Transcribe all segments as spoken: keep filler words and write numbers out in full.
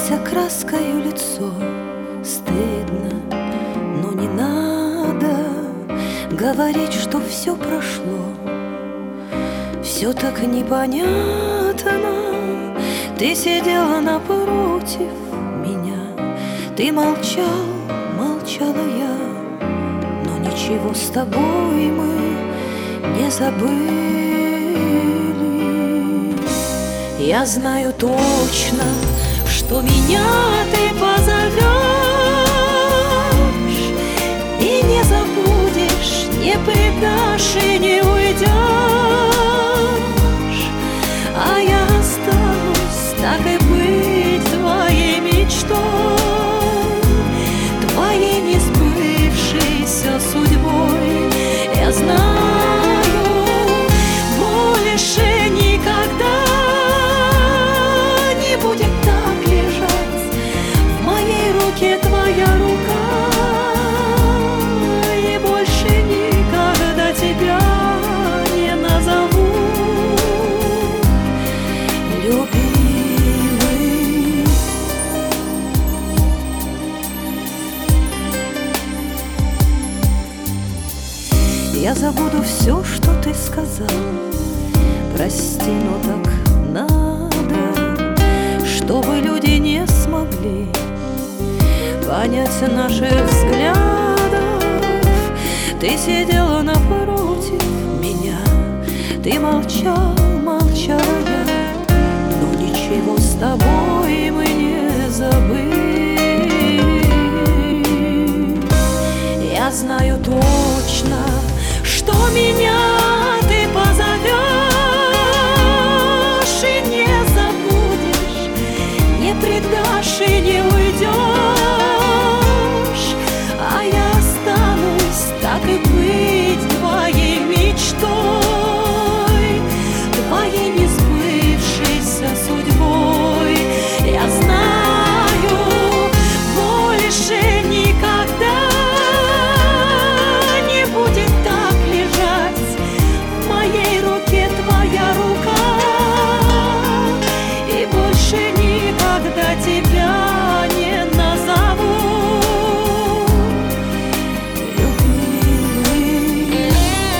Залейся краскою лицо, стыдно, но не надо говорить, что все прошло. Все так непонятно. Ты сидела напротив меня, ты молчал, молчала я, но ничего с тобой мы не забыли. Я знаю точно, что меня ты позовешь и не забудешь, не предашь и не уйдешь. А я останусь, так и быть, твоей мечтой, твоей несбывшейся судьбой. Я знаю, больше никогда не будет так лежать в моей руке твоя рука, и больше никогда тебя не назову любимый. Я забуду все, что ты сказал. Прости, но так надо, чтобы люди не смогли понять наших взглядов. Ты сидела напротив меня, ты молчал, молчала я, но ничего с тобой мы не забыли. Я знаю точно, что меня ты позовешь и не забудешь, не предашь и не уйдешь. А я останусь, так и быть, твоей мечтой, твоей несбывшейся судьбой. Я знаю, больше никогда не будет так лежать в моей руке твоя рука, и больше никогда тебя не назову любимый.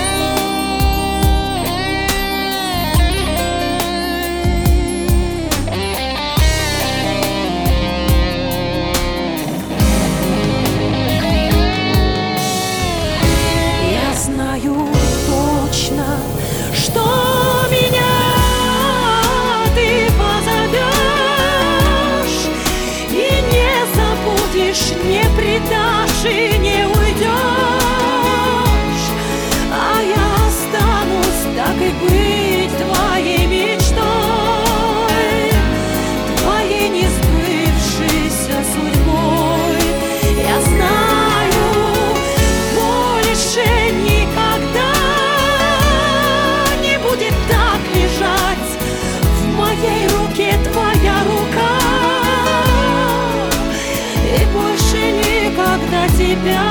Я знаю точно, что меня ты позовешь и не забудешь, не предашь и не уйдешь. А я останусь, так и быть, твоей мечтой, твоей несбывшейся судьбой. Я знаю, больше никогда не будет так лежать в моей руке твоя рука, и больше никогда тебя